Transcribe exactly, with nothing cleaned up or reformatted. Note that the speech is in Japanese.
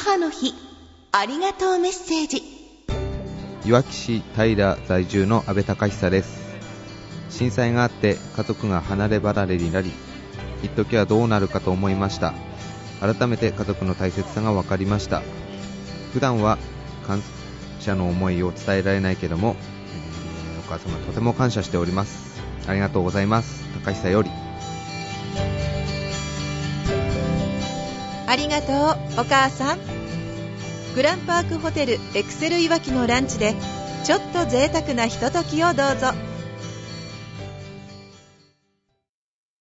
母の日ありがとうメッセージ。 いわき市平在住の阿部隆久です。震災があって家族が離れ離れになり、一時はどうなるかと思いました。改めて家族の大切さが分かりました。普段は感謝の思いを伝えられないけども、えー、お母様とても感謝しております。ありがとうございます。高久より。 ありがとうお母さん。グランパークホテルエクセルいわきのランチでちょっと贅沢なひとときをどうぞ。